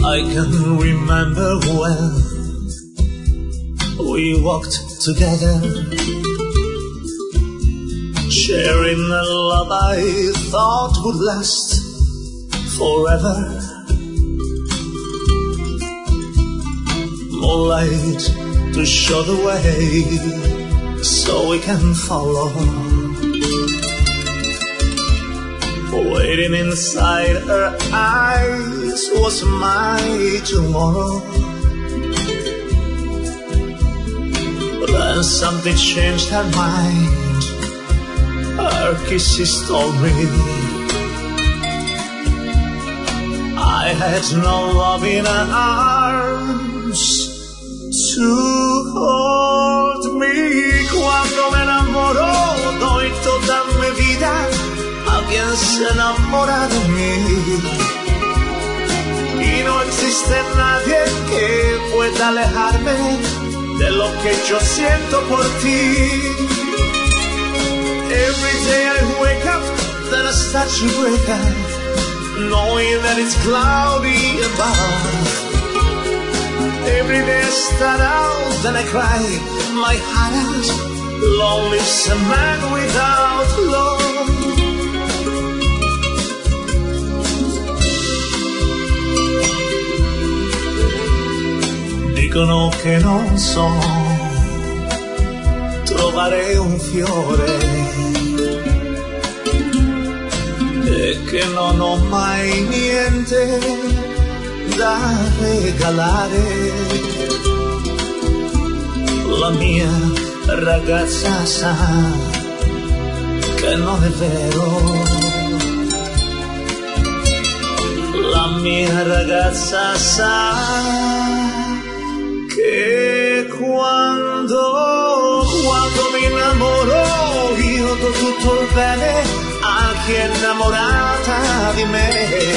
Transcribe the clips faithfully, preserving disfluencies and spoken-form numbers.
I can remember when we walked together, sharing a love I thought would last forever. Moonlight to show the way so we can follow. Waiting inside her eyes was my tomorrow. But then something changed her mind. Her kisses told me I had no love in her arms to hold me. Cuando me enamoro doy toda mi vida a quien se enamora de mí, y no existe nadie que pueda alejarme de lo que yo siento por ti. Every day I wake up, then I start to break up, knowing that it's cloudy above. Every day I start out, then I cry my heart out. Lonely is a man without love. Dicono che non so trovare un fiore e che non ho mai niente da regalare. La mia ragazza sa che non è vero. La mia ragazza sa che quando, quando mi innamoro io do tutto il bene a chi è innamorata di me,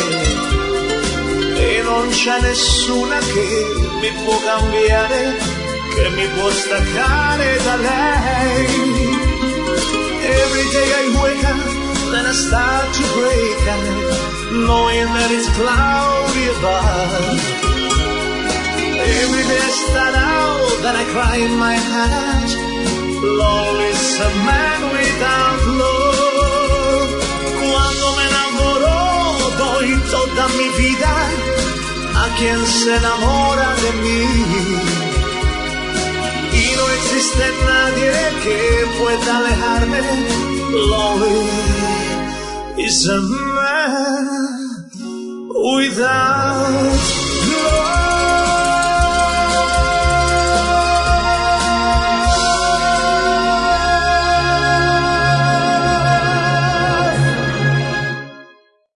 e non c'è nessuna che mi può cambiare, che mi può staccare da lei. Every day I wake up, then I start to break up, knowing that it's cloudy above. Every day I start out, then I cry in my heart. Lonely is a man without love. Cuando me enamoro, doy toda mi vida a quien se enamora de mí, y no existe nadie que pueda alejarme. Lonely is a man without